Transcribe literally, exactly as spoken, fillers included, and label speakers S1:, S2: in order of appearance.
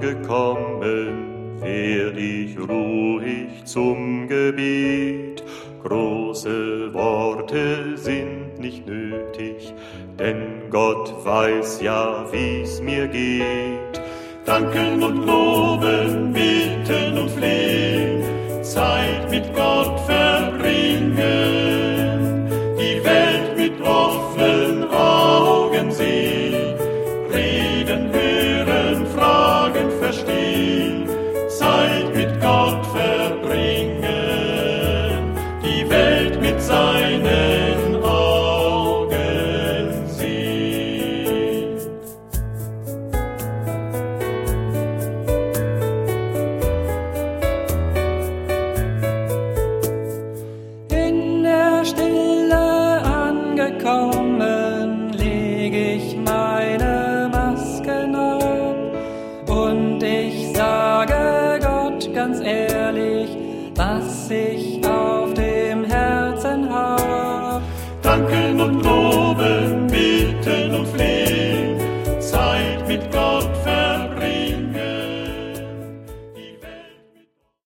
S1: angekommen, werd ich ruhig zum Gebet. Große Worte sind nicht nötig, denn Gott weiß ja, wie's mir geht. Danken und loben, beten und flehen, Zeit mit Gott verbringen, die Welt mit offenen Augen sehen, reden, hören, fragen, verstehen, Zeit mit Gott verbringen, die Welt mit seinen Augen sehen.
S2: In der Stille angekommen, leg ich meine Masken ab und ich sage Gott ganz ehrlich, was ich auf den